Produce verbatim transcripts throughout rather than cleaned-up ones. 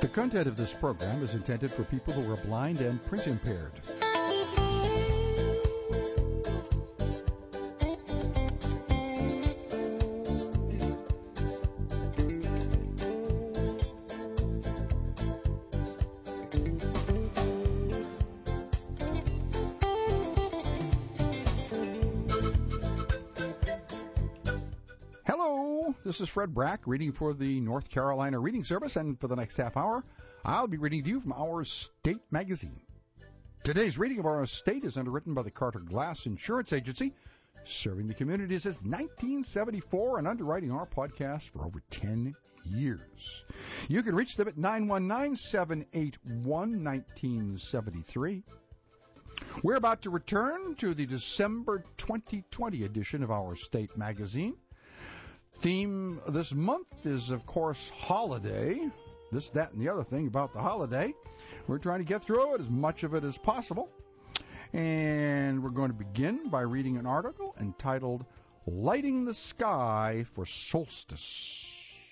The content of this program is intended for people who are blind and print impaired. This is Fred Brack reading for the North Carolina Reading Service, and for the next half hour, I'll be reading to you from our state magazine. Today's reading of our state is underwritten by the Carter Glass Insurance Agency, serving the community since nineteen seventy-four and underwriting our podcast for over ten years. You can reach them at nine one nine, seven eight one, one nine seven three. We're about to return to the December twenty twenty edition of our state magazine. Theme this month is, of course, holiday. This, that, and the other thing about the holiday. We're trying to get through it, as much of it as possible. And we're going to begin by reading an article entitled, Lighting the Sky for Solstice.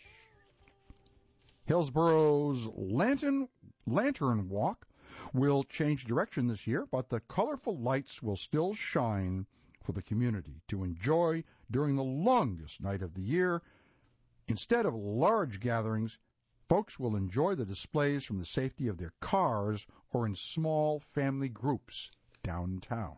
Hillsboro's Lantern, Lantern Walk will change direction this year, but the colorful lights will still shine for the community to enjoy during the longest night of the year. Instead of large gatherings, folks will enjoy the displays from the safety of their cars or in small family groups downtown.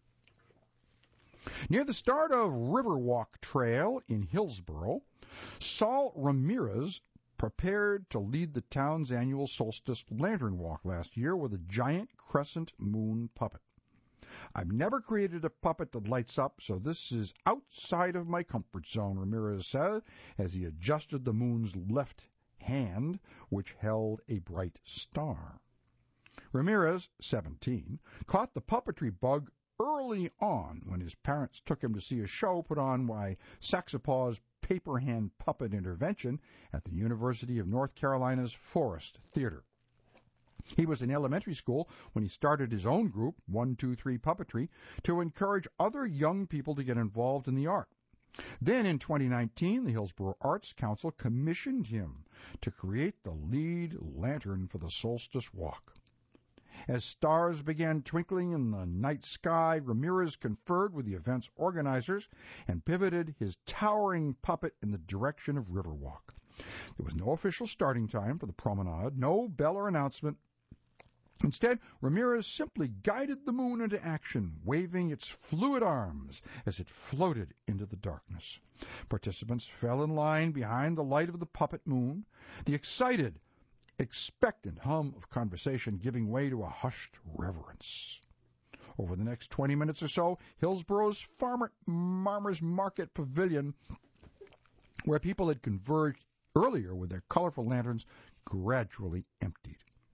Near the start of Riverwalk Trail in Hillsboro, Saul Ramirez prepared to lead the town's annual solstice lantern walk last year with a giant crescent moon puppet. I've never created a puppet that lights up, so this is outside of my comfort zone, Ramirez said, as he adjusted the moon's left hand, which held a bright star. Ramirez, seventeen, caught the puppetry bug early on when his parents took him to see a show put on by Saxopaw's paper hand puppet intervention at the University of North Carolina's Forest Theater. He was in elementary school when he started his own group, one two three Puppetry, to encourage other young people to get involved in the art. Then in twenty nineteen, the Hillsboro Arts Council commissioned him to create the lead lantern for the Solstice Walk. As stars began twinkling in the night sky, Ramirez conferred with the event's organizers and pivoted his towering puppet in the direction of Riverwalk. There was no official starting time for the promenade, no bell or announcement. Instead, Ramirez simply guided the moon into action, waving its fluid arms as it floated into the darkness. Participants fell in line behind the light of the puppet moon, the excited, expectant hum of conversation giving way to a hushed reverence. Over the next twenty minutes or so, Hillsboro's Farmer, Farmers Market Pavilion, where people had converged earlier with their colorful lanterns, gradually emptied.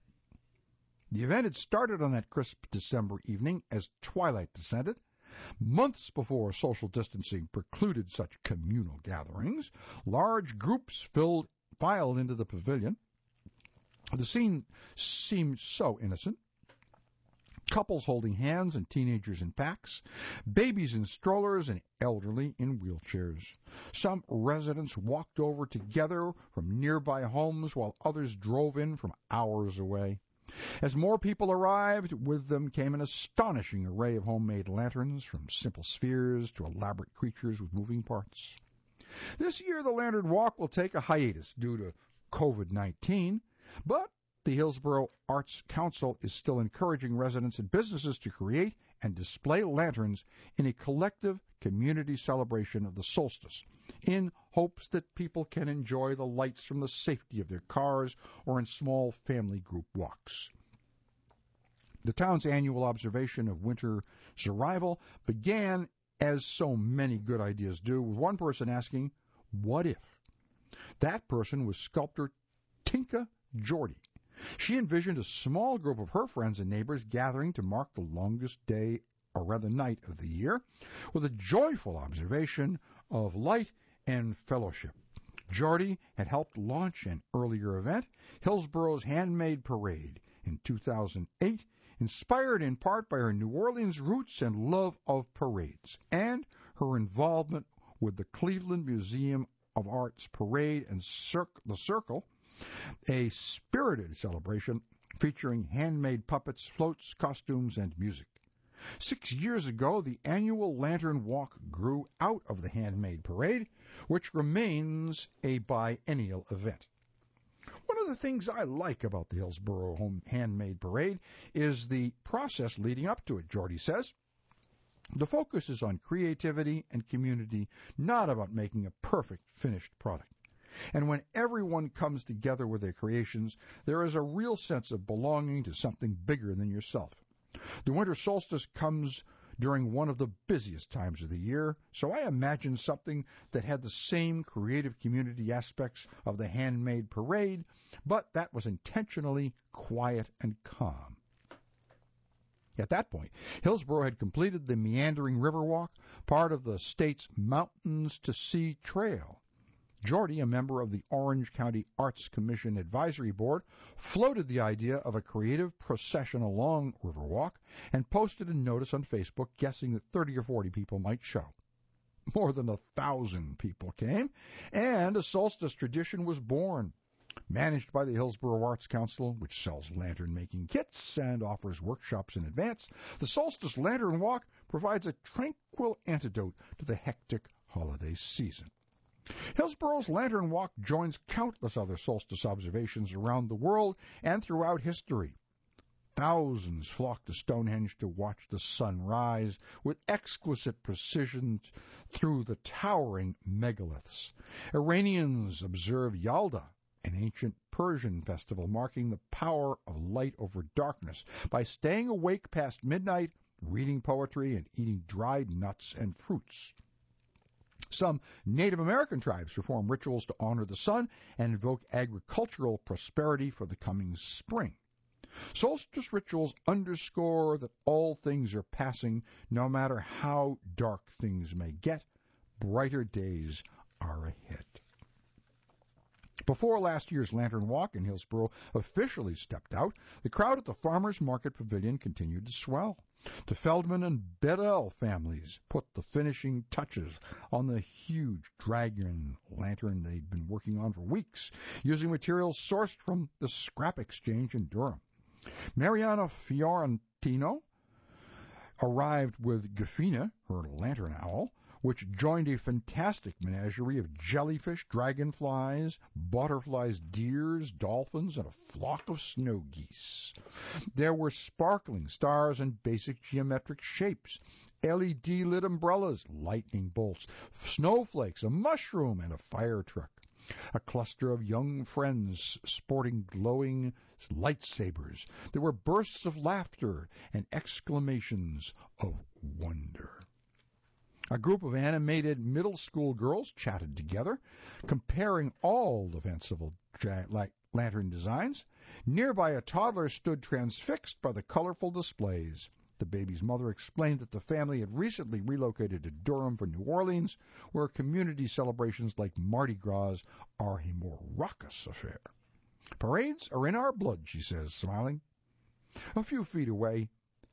The event had started on that crisp December evening as twilight descended. Months before social distancing precluded such communal gatherings, large groups filled, filed into the pavilion. The scene seemed so innocent. Couples holding hands and teenagers in packs, babies in strollers and elderly in wheelchairs. Some residents walked over together from nearby homes while others drove in from hours away. As more people arrived, with them came an astonishing array of homemade lanterns, from simple spheres to elaborate creatures with moving parts. This year, the Lantern Walk will take a hiatus due to covid nineteen, but the Hillsboro Arts Council is still encouraging residents and businesses to create and display lanterns in a collective community celebration of the solstice, in hopes that people can enjoy the lights from the safety of their cars or in small family group walks. The town's annual observation of winter's arrival began, as so many good ideas do, with one person asking, what if? That person was sculptor Tinka Jordy. She envisioned a small group of her friends and neighbors gathering to mark the longest day, or rather night, of the year, with a joyful observation of light and fellowship. Jordy had helped launch an earlier event, Hillsboro's Handmade Parade, in two thousand eight, inspired in part by her New Orleans roots and love of parades, and her involvement with the Cleveland Museum of Art's Parade and Cir- the Circle, a spirited celebration featuring handmade puppets, floats, costumes, and music. Six years ago, the annual Lantern Walk grew out of the Handmade Parade, which remains a biennial event. One of the things I like about the Hillsboro Home Handmade Parade is the process leading up to it, Jordy says. The focus is on creativity and community, not about making a perfect finished product. And when everyone comes together with their creations, there is a real sense of belonging to something bigger than yourself. The winter solstice comes during one of the busiest times of the year, so I imagined something that had the same creative community aspects of the Handmade Parade, but that was intentionally quiet and calm. At that point, Hillsboro had completed the Meandering Riverwalk, part of the state's Mountains to Sea Trail. Jordy, a member of the Orange County Arts Commission Advisory Board, floated the idea of a creative procession along Riverwalk and posted a notice on Facebook guessing that thirty or forty people might show. More than a thousand people came, and a solstice tradition was born. Managed by the Hillsboro Arts Council, which sells lantern-making kits and offers workshops in advance, the Solstice Lantern Walk provides a tranquil antidote to the hectic holiday season. Hillsboro's Lantern Walk joins countless other solstice observations around the world and throughout history. Thousands flock to Stonehenge to watch the sun rise with exquisite precision through the towering megaliths. Iranians observe Yalda, an ancient Persian festival marking the power of light over darkness, by staying awake past midnight, reading poetry, and eating dried nuts and fruits. Some Native American tribes perform rituals to honor the sun and invoke agricultural prosperity for the coming spring. Solstice rituals underscore that all things are passing, no matter how dark things may get. Brighter days are ahead. Before last year's Lantern Walk in Hillsboro officially stepped out, the crowd at the Farmers Market Pavilion continued to swell. The Feldman and Bedell families put the finishing touches on the huge dragon lantern they'd been working on for weeks, using materials sourced from the Scrap Exchange in Durham. Mariana Fiorentino arrived with Gafina, her lantern owl, which joined a fantastic menagerie of jellyfish, dragonflies, butterflies, deers, dolphins, and a flock of snow geese. There were sparkling stars and basic geometric shapes, L E D-lit umbrellas, lightning bolts, snowflakes, a mushroom, and a fire truck. A cluster of young friends sporting glowing lightsabers. There were bursts of laughter and exclamations of wonder. A group of animated middle school girls chatted together, comparing all the fanciful lantern designs. Nearby, a toddler stood transfixed by the colorful displays. The baby's mother explained that the family had recently relocated to Durham from New Orleans, where community celebrations like Mardi Gras are a more raucous affair. Parades are in our blood, she says, smiling. A few feet away,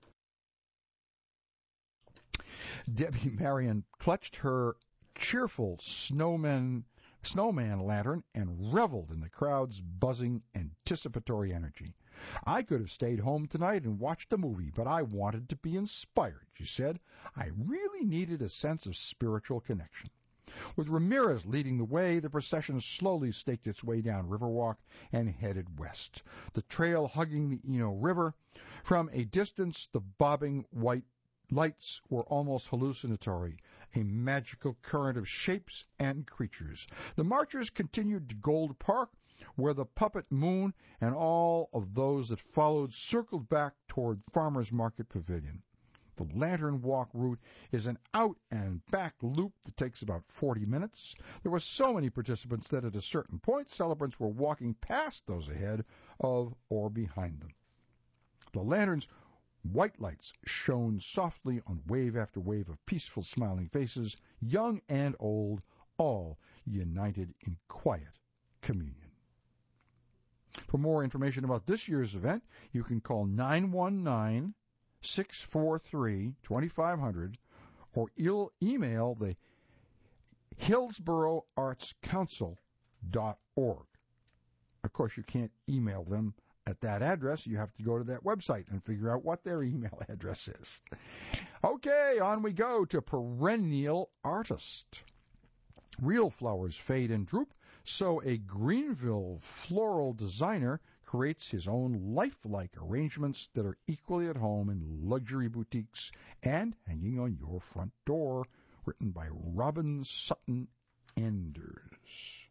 Debbie Marion clutched her cheerful snowman, snowman lantern and reveled in the crowd's buzzing, anticipatory energy. I could have stayed home tonight and watched a movie, but I wanted to be inspired, she said. I really needed a sense of spiritual connection. With Ramirez leading the way, the procession slowly staked its way down Riverwalk and headed west, the trail hugging the Eno River. From a distance, the bobbing white lights were almost hallucinatory, a magical current of shapes and creatures. The marchers continued to Gold Park, where the puppet moon and all of those that followed circled back toward Farmers Market Pavilion. The Lantern Walk route is an out-and-back loop that takes about forty minutes. There were so many participants that at a certain point, celebrants were walking past those ahead of or behind them. The lanterns' white lights shone softly on wave after wave of peaceful, smiling faces, young and old, all united in quiet communion. For more information about this year's event, you can call nine one nine, six four three, two five zero zero or e- email the hillsboro arts council dot org. Of course, you can't email them at that address. You have to go to that website and figure out what their email address is. Okay, on we go to perennial artist. Real flowers fade and droop, so a Greenville floral designer creates his own lifelike arrangements that are equally at home in luxury boutiques and hanging on your front door. Written by Robin Sutton Enders.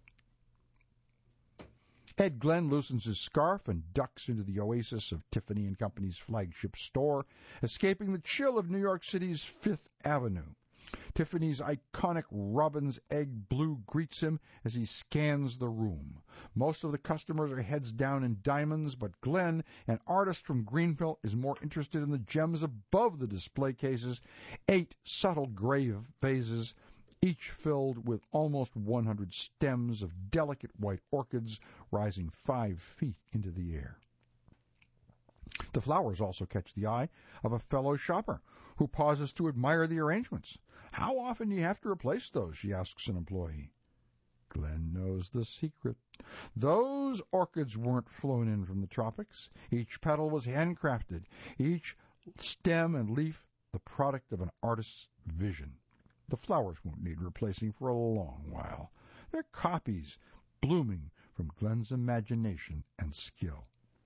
Ed Glenn loosens his scarf and ducks into the oasis of Tiffany and Company's flagship store, escaping the chill of New York City's Fifth Avenue. Tiffany's iconic robin's egg blue greets him as he scans the room. Most of the customers are heads down in diamonds, but Glenn, an artist from Greenville, is more interested in the gems above the display cases, eight subtle gray vases, each filled with almost one hundred stems of delicate white orchids rising five feet into the air. The flowers also catch the eye of a fellow shopper, who pauses to admire the arrangements. "How often do you have to replace those?" she asks an employee. Glenn knows the secret. Those orchids weren't flown in from the tropics. Each petal was handcrafted, each stem and leaf the product of an artist's vision. The flowers won't need replacing for a long while. They're copies blooming from Glenn's imagination and skill.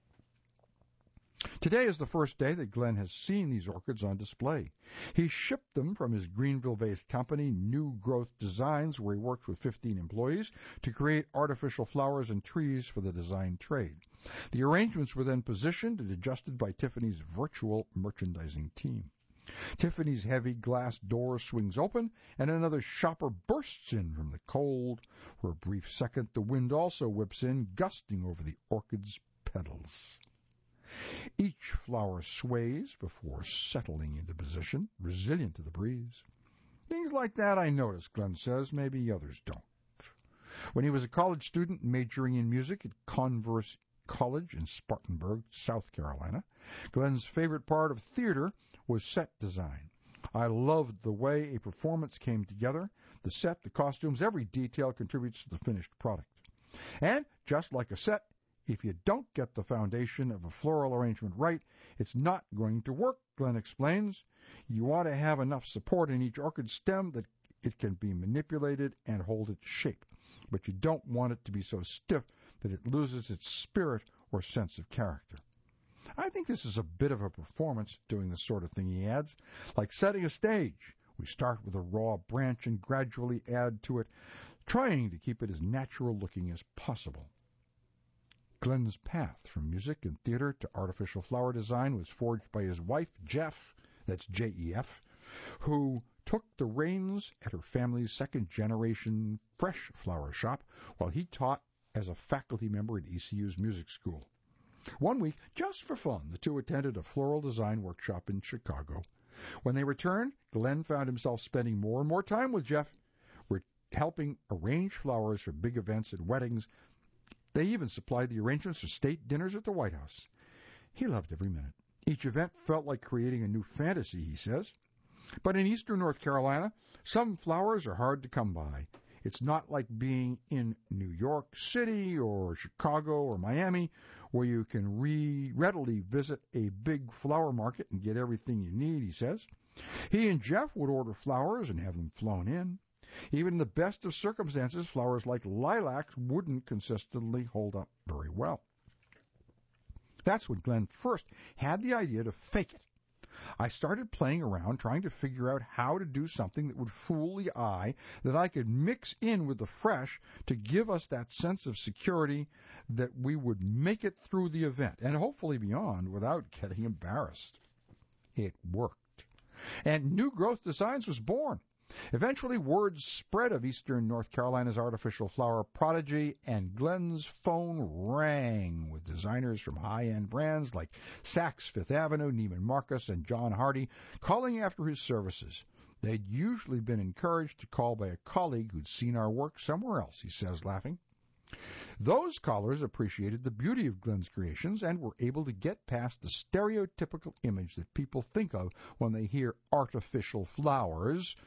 Today is the first day that Glenn has seen these orchids on display. He shipped them from his Greenville-based company, New Growth Designs, where he works with fifteen employees, to create artificial flowers and trees for the design trade. The arrangements were then positioned and adjusted by Tiffany's virtual merchandising team. Tiffany's heavy glass door swings open, and another shopper bursts in from the cold. For a brief second, the wind also whips in, gusting over the orchid's petals. Each flower sways before settling into position, resilient to the breeze. Things like that I notice, Glenn says. Maybe others don't. When he was a college student majoring in music at Converse College in Spartanburg, South Carolina, Glenn's favorite part of theater was set design. I loved the way a performance came together. The set, the costumes, every detail contributes to the finished product. And just like a set, if you don't get the foundation of a floral arrangement right, it's not going to work, Glenn explains. You want to have enough support in each orchid stem that it can be manipulated and hold its shape, but you don't want it to be so stiff that it loses its spirit or sense of character. I think this is a bit of a performance, doing this sort of thing, he adds, like setting a stage. We start with a raw branch and gradually add to it, trying to keep it as natural-looking as possible. Glenn's path from music and theater to artificial flower design was forged by his wife, Jeff, that's J E F, who took the reins at her family's second-generation fresh flower shop while he taught as a faculty member at E C U's music school. One week, just for fun, the two attended a floral design workshop in Chicago. When they returned, Glenn found himself spending more and more time with Jeff, helping arrange flowers for big events and weddings. They even supplied the arrangements for state dinners at the White House. He loved every minute. Each event felt like creating a new fantasy, he says. But in eastern North Carolina, some flowers are hard to come by. It's not like being in New York City or Chicago or Miami, where you can re- readily visit a big flower market and get everything you need, he says. He and Jeff would order flowers and have them flown in. Even in the best of circumstances, flowers like lilacs wouldn't consistently hold up very well. That's when Glenn first had the idea to fake it. I started playing around trying to figure out how to do something that would fool the eye, that I could mix in with the fresh to give us that sense of security that we would make it through the event and hopefully beyond without getting embarrassed. It worked. And New Growth Designs was born. Eventually, word spread of eastern North Carolina's artificial flower prodigy, and Glenn's phone rang with designers from high-end brands like Saks Fifth Avenue, Neiman Marcus, and John Hardy calling after his services. They'd usually been encouraged to call by a colleague who'd seen our work somewhere else, he says, laughing. Those callers appreciated the beauty of Glenn's creations and were able to get past the stereotypical image that people think of when they hear artificial flowers,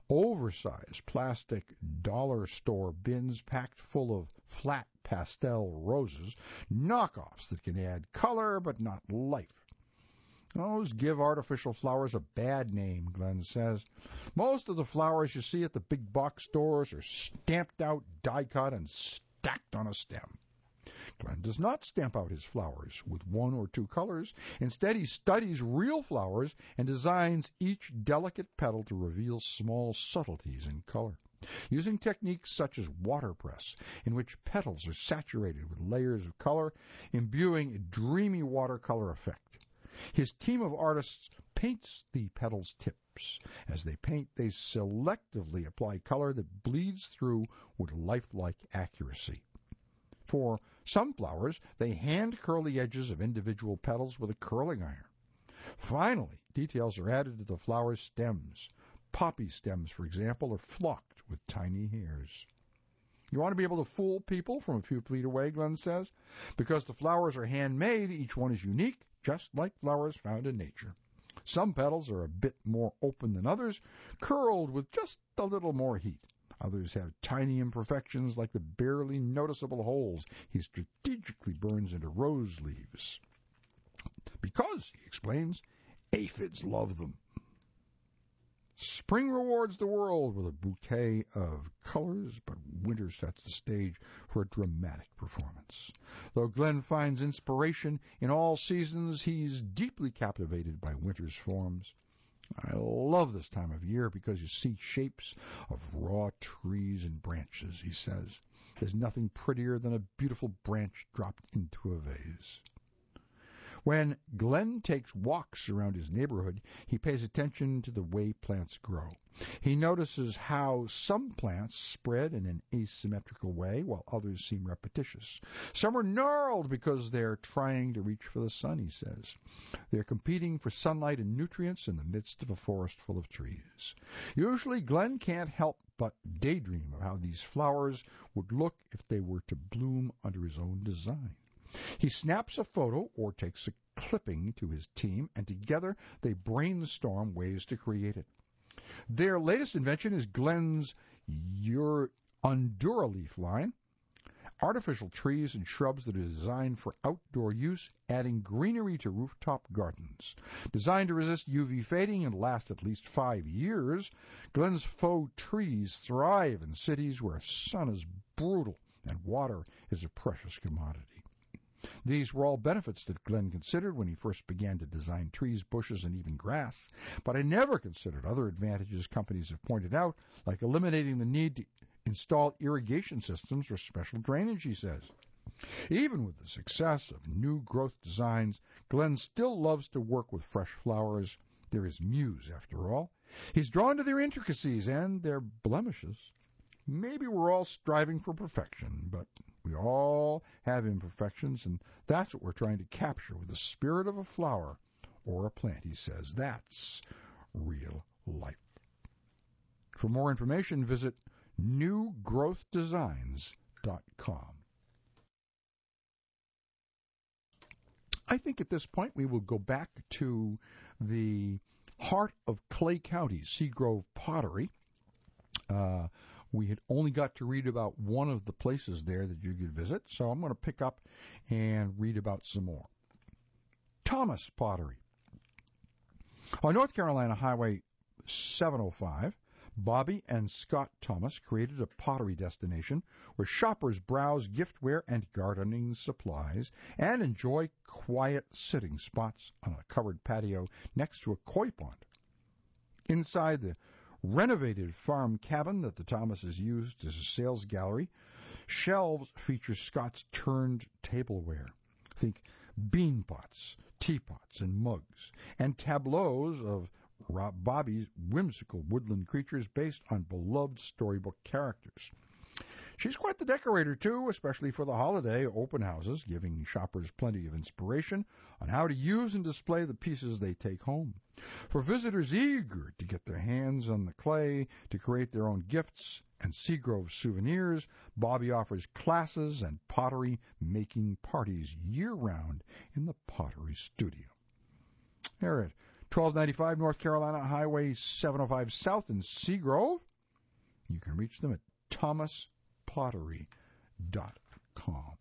oversized plastic dollar store bins packed full of flat pastel roses, knockoffs that can add color but not life. Those give artificial flowers a bad name, Glenn says. Most of the flowers you see at the big box stores are stamped out, die-cut, and stacked on a stem. Glenn does not stamp out his flowers with one or two colors. Instead, he studies real flowers and designs each delicate petal to reveal small subtleties in color. Using techniques such as waterpress, in which petals are saturated with layers of color, imbuing a dreamy watercolor effect. His team of artists paints the petals' tips. As they paint, they selectively apply color that bleeds through with lifelike accuracy. For some flowers, they hand curl the edges of individual petals with a curling iron. Finally, details are added to the flower's stems. Poppy stems, for example, are flocked with tiny hairs. You want to be able to fool people from a few feet away, Glenn says. Because the flowers are handmade, each one is unique, just like flowers found in nature. Some petals are a bit more open than others, curled with just a little more heat. Others have tiny imperfections like the barely noticeable holes he strategically burns into rose leaves. Because, he explains, aphids love them. Spring rewards the world with a bouquet of colors, but winter sets the stage for a dramatic performance. Though Glenn finds inspiration in all seasons, he's deeply captivated by winter's forms. I love this time of year because you see shapes of raw trees and branches, he says. There's nothing prettier than a beautiful branch dropped into a vase. When Glenn takes walks around his neighborhood, he pays attention to the way plants grow. He notices how some plants spread in an asymmetrical way, while others seem repetitious. Some are gnarled because they're trying to reach for the sun, he says. They're competing for sunlight and nutrients in the midst of a forest full of trees. Usually, Glenn can't help but daydream of how these flowers would look if they were to bloom under his own design. He snaps a photo or takes a clipping to his team, and together they brainstorm ways to create it. Their latest invention is Glenn's Unduraleaf line, artificial trees and shrubs that are designed for outdoor use, adding greenery to rooftop gardens. Designed to resist U V fading and last at least five years, Glenn's faux trees thrive in cities where sun is brutal and water is a precious commodity. These were all benefits that Glenn considered when he first began to design trees, bushes, and even grass, but I never considered other advantages companies have pointed out, like eliminating the need to install irrigation systems or special drainage, he says. Even with the success of new growth designs, Glenn still loves to work with fresh flowers. They're his muse, after all. He's drawn to their intricacies and their blemishes. Maybe we're all striving for perfection, but we all have imperfections, and that's what we're trying to capture with the spirit of a flower or a plant, he says. That's real life. For more information, visit new growth designs dot com. I think at this point we will go back to the heart of Clay County, Seagrove Pottery. Uh, we had only got to read about one of the places there that you could visit, so I'm going to pick up and read about some more. Thomas Pottery. On North Carolina Highway seven oh five, Bobby and Scott Thomas created a pottery destination where shoppers browse giftware and gardening supplies and enjoy quiet sitting spots on a covered patio next to a koi pond. Inside the renovated farm cabin that the Thomases used as a sales gallery, shelves feature Scott's turned tableware. Think bean pots, teapots, and mugs, and tableaus of Rob Bobby's whimsical woodland creatures based on beloved storybook characters. She's quite the decorator, too, especially for the holiday open houses, giving shoppers plenty of inspiration on how to use and display the pieces they take home. For visitors eager to get their hands on the clay to create their own gifts and Seagrove souvenirs, Bobby offers classes and pottery-making parties year-round in the Pottery Studio. They're at twelve ninety-five North Carolina Highway seven oh five South in Seagrove. You can reach them at thomas pottery dot com.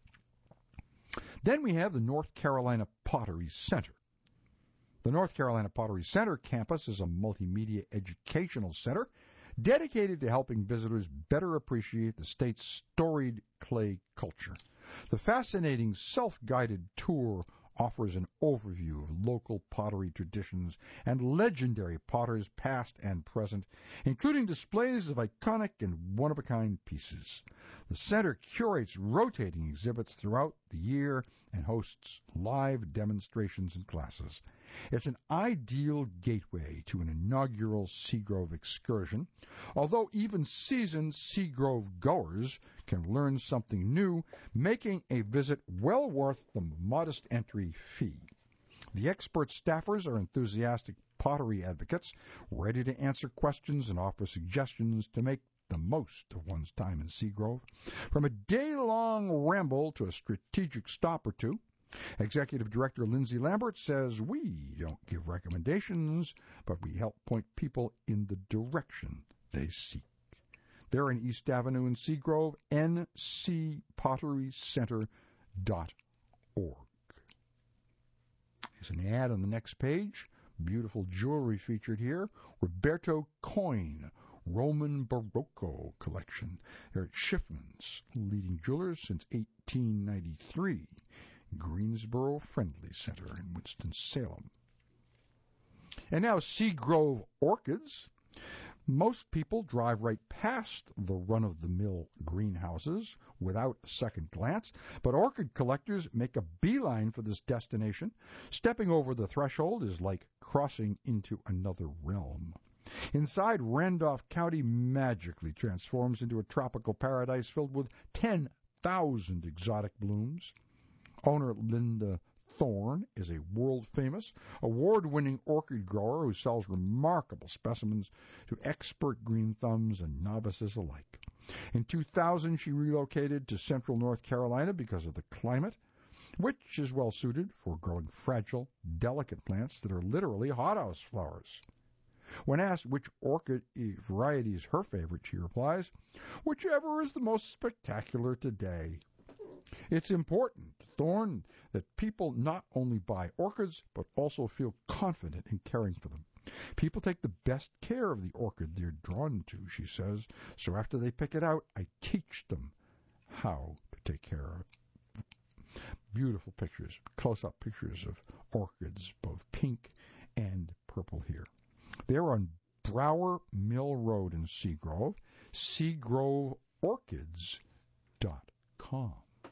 Then we have the North Carolina Pottery Center. The North Carolina Pottery Center campus is a multimedia educational center dedicated to helping visitors better appreciate the state's storied clay culture. The fascinating self-guided tour offers an overview of local pottery traditions and legendary potters past and present, including displays of iconic and one-of-a-kind pieces. The center curates rotating exhibits throughout the year and hosts live demonstrations and classes. It's an ideal gateway to an inaugural Seagrove excursion, although even seasoned Seagrove goers can learn something new, making a visit well worth the modest entry fee. The expert staffers are enthusiastic pottery advocates, ready to answer questions and offer suggestions to make the most of one's time in Seagrove. From a day-long ramble to a strategic stop or two, Executive Director Lindsay Lambert says we don't give recommendations, but we help point people in the direction they seek. They're in East Avenue in Seagrove, n c pottery center dot org. There's an ad on the next page. Beautiful jewelry featured here. Roberto Coin Roman Barocco collection. They're at Schiffman's, leading jewelers since eighteen ninety-three. Greensboro Friendly Center in Winston-Salem. And now Seagrove Orchids. Most people drive right past the run-of-the-mill greenhouses without a second glance, but orchid collectors make a beeline for this destination. Stepping over the threshold is like crossing into another realm. Inside, Randolph County magically transforms into a tropical paradise filled with ten thousand exotic blooms. Owner Linda Thorne is a world-famous, award-winning orchid grower who sells remarkable specimens to expert green thumbs and novices alike. In two thousand, she relocated to central North Carolina because of the climate, which is well-suited for growing fragile, delicate plants that are literally hothouse flowers. When asked which orchid variety is her favorite, she replies, "Whichever is the most spectacular today." It's important, Thorne, that people not only buy orchids, but also feel confident in caring for them. People take the best care of the orchid they're drawn to, she says, so after they pick it out, I teach them how to take care of it. Beautiful pictures, close-up pictures of orchids, both pink and purple here. They're on Brower Mill Road in Seagrove, seagrove orchids dot com.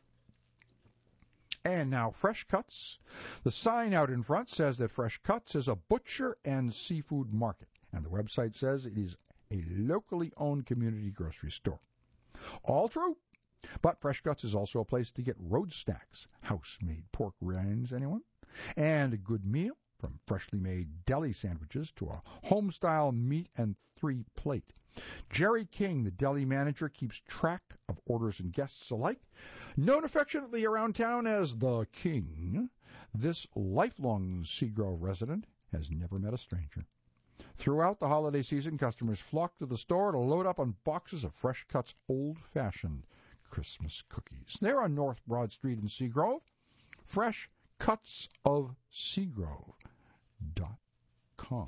And now Fresh Cuts. The sign out in front says that Fresh Cuts is a butcher and seafood market, and the website says it is a locally owned community grocery store. All true, but Fresh Cuts is also a place to get road snacks, house-made pork rinds, anyone? And a good meal, from freshly made deli sandwiches to a home-style meat and three-plate. Jerry King, the deli manager, keeps track of orders and guests alike. Known affectionately around town as the King, this lifelong Seagrove resident has never met a stranger. Throughout the holiday season, customers flock to the store to load up on boxes of Fresh Cuts old-fashioned Christmas cookies. They're on North Broad Street in Seagrove. Fresh Cuts of Seagrove dot com.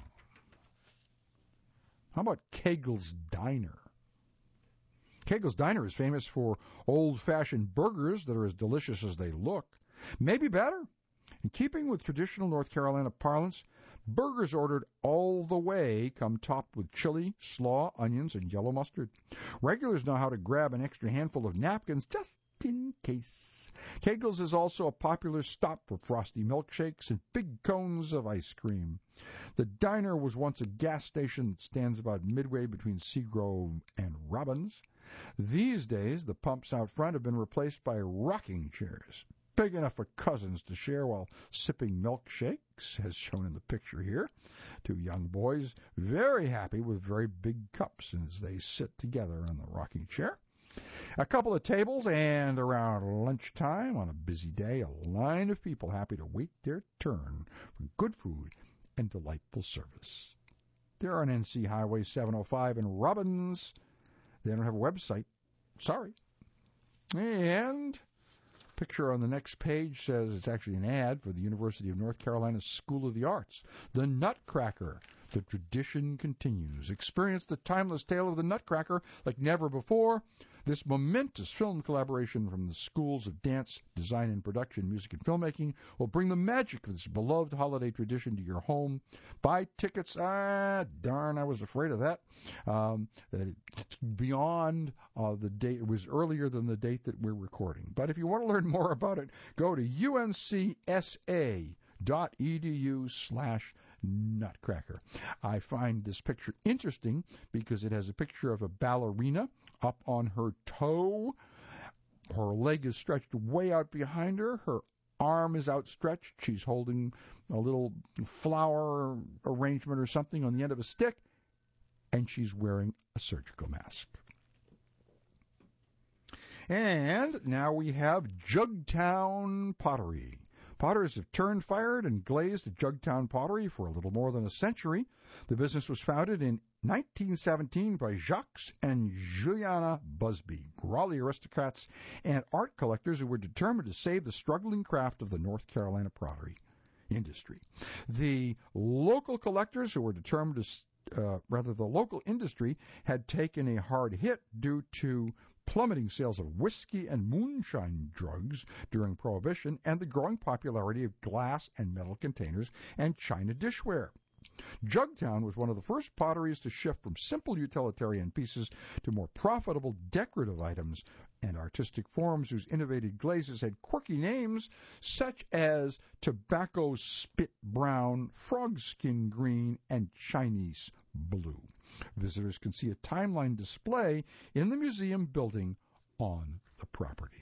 How about Kegel's Diner? Kegel's Diner is famous for old-fashioned burgers that are as delicious as they look. Maybe better. In keeping with traditional North Carolina parlance, burgers ordered all the way come topped with chili, slaw, onions, and yellow mustard. Regulars know how to grab an extra handful of napkins just in case. Kegel's is also a popular stop for frosty milkshakes and big cones of ice cream. The diner was once a gas station that stands about midway between Seagrove and Robbins. These days, the pumps out front have been replaced by rocking chairs, big enough for cousins to share while sipping milkshakes, as shown in the picture here. Two young boys, very happy with very big cups as they sit together on the rocking chair. A couple of tables, and around lunchtime on a busy day, a line of people happy to wait their turn for good food and delightful service. They're on N C Highway seven oh five in Robbins. They don't have a website. Sorry. And picture on the next page says it's actually an ad for the University of North Carolina School of the Arts. The Nutcracker. The tradition continues. Experience the timeless tale of the Nutcracker like never before. This momentous film collaboration from the schools of dance, design and production, music and filmmaking will bring the magic of this beloved holiday tradition to your home. Buy tickets. Ah, darn, I was afraid of that. Um, that it's beyond uh, the date. It was earlier than the date that we're recording. But if you want to learn more about it, go to uncsa.edu slash Nutcracker. I find this picture interesting because it has a picture of a ballerina up on her toe. Her leg is stretched way out behind her. Her arm is outstretched. She's holding a little flower arrangement or something on the end of a stick, and she's wearing a surgical mask. And now we have Jugtown Pottery. Potters have turned, fired, and glazed at Jugtown Pottery for a little more than a century. The business was founded in nineteen seventeen by Jacques and Juliana Busby, Raleigh aristocrats and art collectors who were determined to save the struggling craft of the North Carolina pottery industry. The local collectors who were determined to, uh, rather the local industry had taken a hard hit due to plummeting sales of whiskey and moonshine drugs during Prohibition and the growing popularity of glass and metal containers and china dishware. Jugtown was one of the first potteries to shift from simple utilitarian pieces to more profitable decorative items and artistic forms whose innovative glazes had quirky names such as tobacco spit brown, frog skin green, and Chinese blue. Visitors can see a timeline display in the museum building on the property.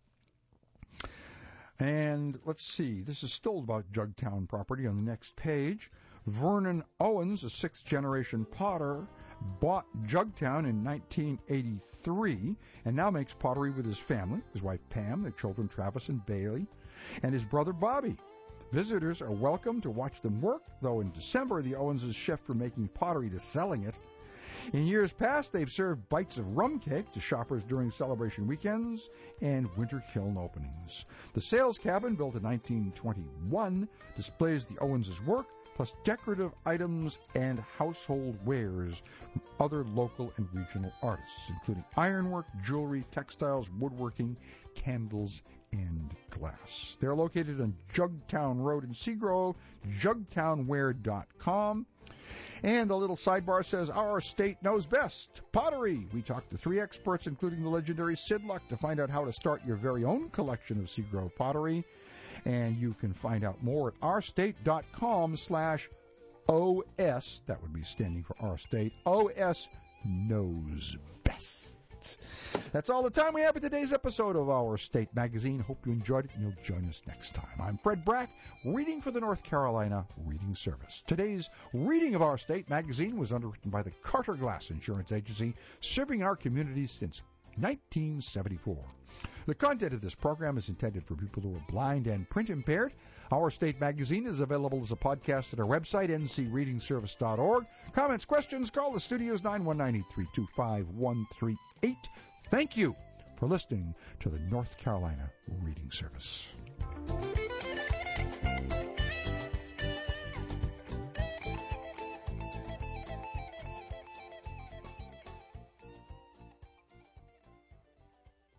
And let's see, this is still about Jugtown property on the next page. Vernon Owens, a sixth-generation potter, bought Jugtown in nineteen eighty-three and now makes pottery with his family, his wife Pam, their children Travis and Bailey, and his brother Bobby. Visitors are welcome to watch them work, though in December the Owenses shift from making pottery to selling it. In years past, they've served bites of rum cake to shoppers during celebration weekends and winter kiln openings. The sales cabin, built in nineteen twenty-one, displays the Owens' work, plus decorative items and household wares from other local and regional artists, including ironwork, jewelry, textiles, woodworking, candles, and glass. They're located on Jugtown Road in Seagrove, jugtownware dot com. And a little sidebar says, our state knows best. Pottery. We talked to three experts, including the legendary Sid Luck, to find out how to start your very own collection of Seagrove pottery. And you can find out more at ourstate.com slash OS. That would be standing for Our State. O S knows best. That's all the time we have for today's episode of Our State Magazine. Hope you enjoyed it, and you'll join us next time. I'm Fred Brack, reading for the North Carolina Reading Service. Today's reading of Our State Magazine was underwritten by the Carter Glass Insurance Agency, serving our community since nineteen seventy-four. The content of this program is intended for people who are blind and print impaired. Our State Magazine is available as a podcast at our website, n c reading service dot org. Comments, questions, call the studios nine one nine, eight three two, five one three eight. Thank you for listening to the North Carolina Reading Service.